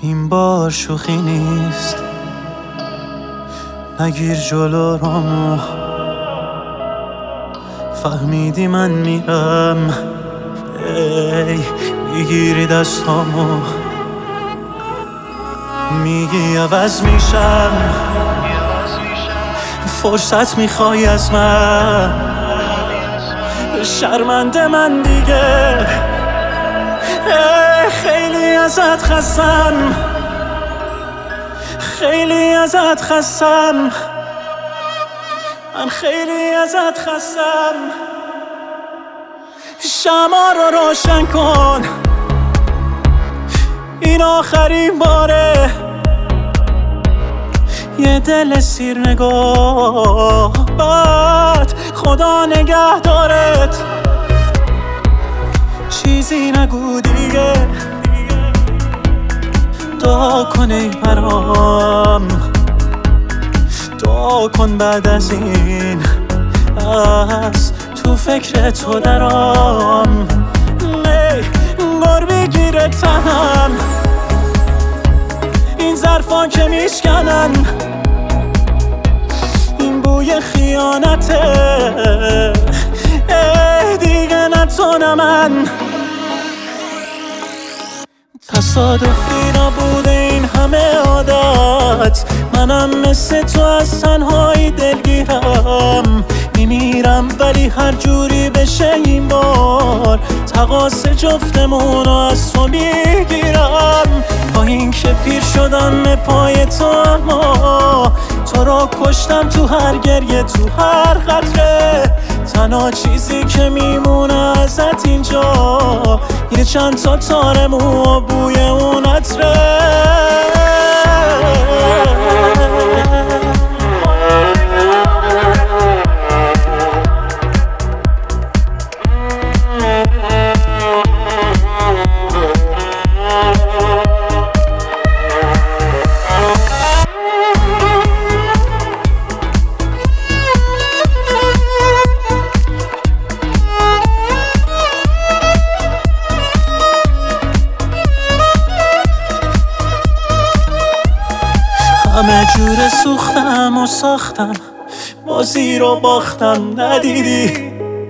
این بار شوخی نیست، نگیر جلو رامو. فهمیدی من میرم، ای میگیری دستامو، میگی عوض میشم، فرصت میخوای از من. شرمنده من دیگه، خیلی ازت خستم، خیلی ازت خستم، من خیلی ازت خستم. شمع رو روشن کن، این آخرین باره. یه دل سیر نگاه بد، خدا نگه دارت. چیزی نگو دیگه، دعا کن ای برام، دعا کن بعد از این از تو فکر تو درام. انگار بگیره تنم این ظرفا که میشکنن، این بوی خیانته دیگه نتونم من. تصادفی نبوده این همه عادت، منم مثل تو از تنهایی دلگیرم. میمیرم ولی هر جوری بشه این بار تقاص جفتمونو از تو میگیرم. با این که پیر شدم پای تو، اما تو را کشتم تو هر گریه، تو هر قطره. تنها چیزی که میمونه ازت اینجا یه چند تا تار مو و بوی اون عطره. همه جور سوختم و ساختم، بازی رو باختم. ندیدی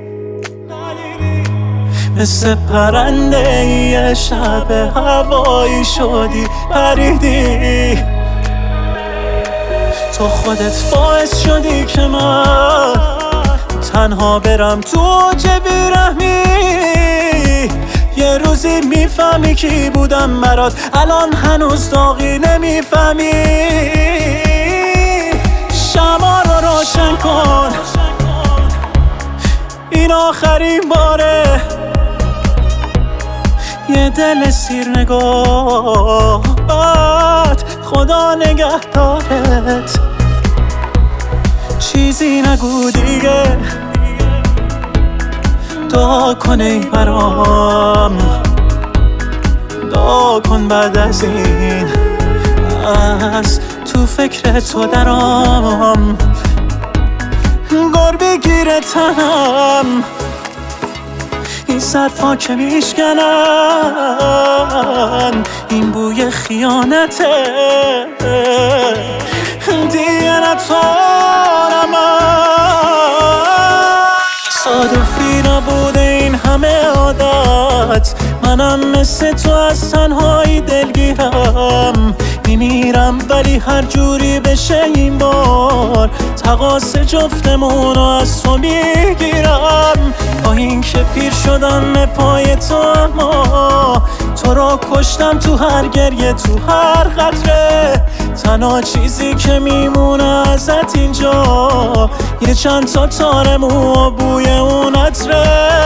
مثل پرنده یه شب هوایی شدی پریدی. تو خودت باعث شدی که من تنها برم تو اوج بیرحمی. یه روزی میفهمی کی بودم برات، الان هنوز داغی نمیفهمی. شمع رو روشن کن، این آخرین باره. یه دل سیر نگاه بد، خدا نگه دارت. چیزی نگو دیگه، دعا کن ای برام، دعا کن بعد از این از تو فکر تو درام. انگار بگیره تنم این ظرفا که میشکنن، این بوی خیانته دیگه نتونم من. تصادفی نبوده این همه عادت، منم مثل تو از تنهایی دلگیرم. میمیرم ولی هر جوری بشه این بار تقاص جفتمونو از تو میگیرم. با این که پیر شدم پای تو، اما تو را کشتم تو هر گریه، تو هر قطره. تنها چیزی که میمونه ازت اینجا یه چند تا تار مو و بوی اون عطره.